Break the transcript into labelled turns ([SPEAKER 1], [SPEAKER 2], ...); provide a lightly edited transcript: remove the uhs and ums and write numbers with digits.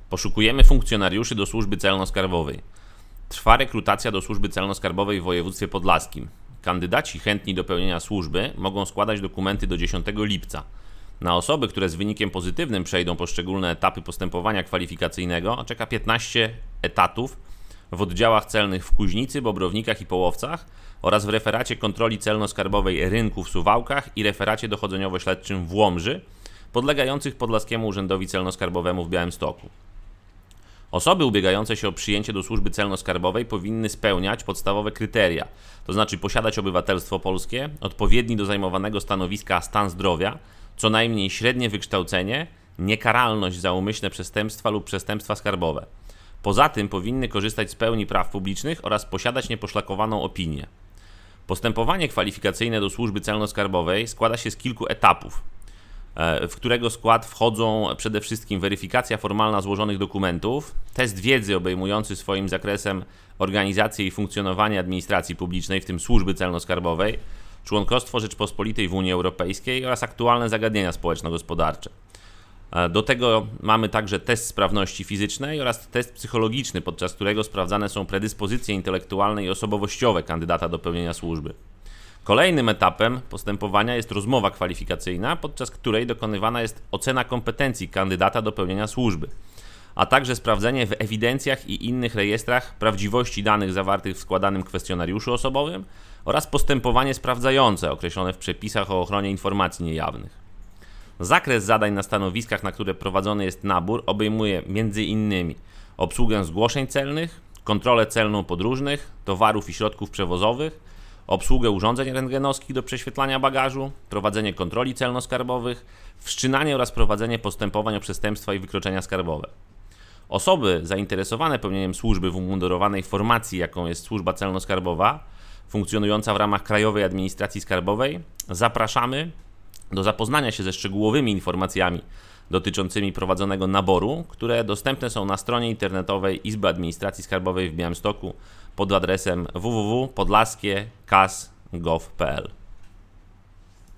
[SPEAKER 1] Poszukujemy funkcjonariuszy do służby celno-skarbowej. Trwa rekrutacja do służby celno-skarbowej w województwie podlaskim. Kandydaci chętni do pełnienia służby mogą składać dokumenty do 10 lipca. Na osoby, które z wynikiem pozytywnym przejdą poszczególne etapy postępowania kwalifikacyjnego, czeka 15 etatów w oddziałach celnych w Kuźnicy, Bobrownikach i Połowcach oraz w referacie kontroli celno-skarbowej rynku w Suwałkach i referacie dochodzeniowo-śledczym w Łomży, podlegających Podlaskiemu Urzędowi Celno-Skarbowemu w Białymstoku. Osoby ubiegające się o przyjęcie do służby celno-skarbowej powinny spełniać podstawowe kryteria, to znaczy posiadać obywatelstwo polskie, odpowiedni do zajmowanego stanowiska stan zdrowia, co najmniej średnie wykształcenie, niekaralność za umyślne przestępstwa lub przestępstwa skarbowe. Poza tym powinny korzystać z pełni praw publicznych oraz posiadać nieposzlakowaną opinię. Postępowanie kwalifikacyjne do służby celno-skarbowej składa się z kilku etapów, w którego skład wchodzą przede wszystkim weryfikacja formalna złożonych dokumentów, test wiedzy obejmujący swoim zakresem organizację i funkcjonowanie administracji publicznej, w tym służby celno-skarbowej, członkostwo Rzeczpospolitej w Unii Europejskiej oraz aktualne zagadnienia społeczno-gospodarcze. Do tego mamy także test sprawności fizycznej oraz test psychologiczny, podczas którego sprawdzane są predyspozycje intelektualne i osobowościowe kandydata do pełnienia służby. Kolejnym etapem postępowania jest rozmowa kwalifikacyjna, podczas której dokonywana jest ocena kompetencji kandydata do pełnienia służby, a także sprawdzenie w ewidencjach i innych rejestrach prawdziwości danych zawartych w składanym kwestionariuszu osobowym oraz postępowanie sprawdzające określone w przepisach o ochronie informacji niejawnych. Zakres zadań na stanowiskach, na które prowadzony jest nabór, obejmuje m.in. obsługę zgłoszeń celnych, kontrolę celną podróżnych, towarów i środków przewozowych, obsługę urządzeń rentgenowskich do prześwietlania bagażu, prowadzenie kontroli celno-skarbowych, wszczynanie oraz prowadzenie postępowań o przestępstwa i wykroczenia skarbowe. Osoby zainteresowane pełnieniem służby w umundurowanej formacji, jaką jest służba celno-skarbowa, funkcjonująca w ramach Krajowej Administracji Skarbowej, zapraszamy do zapoznania się ze szczegółowymi informacjami dotyczącymi prowadzonego naboru, które dostępne są na stronie internetowej Izby Administracji Skarbowej w Białymstoku pod adresem www.podlaskie.kas.gov.pl.